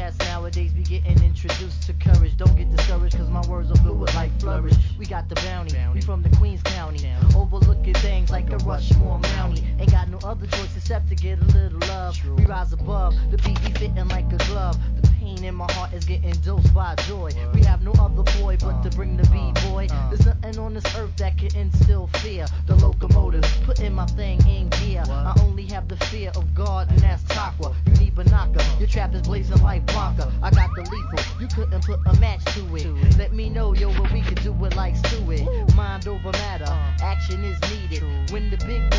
cats nowadays be getting introduced to courage. Don't get discouraged, cause my words are filled with life flourish. We got the bounty, we from the Queens County. Overlooking things like a Rushmore Mountie. Ain't got no other choice except to get a little love. We rise above, the beat be fitting like a glove. The pain in my heart is getting dosed by joy. We have no other boy but to bring the B-boy. There's nothing on this earth that can instill fear. The locomotive, putting my thing in gear. I only have the fear of God, and that's Takwa. You need Banaka, your trap is blazing like Blanca. I got the lethal, you couldn't put a match to it. Let me know, yo, what we can do it like Stewart. Mind over matter, action is needed. When the big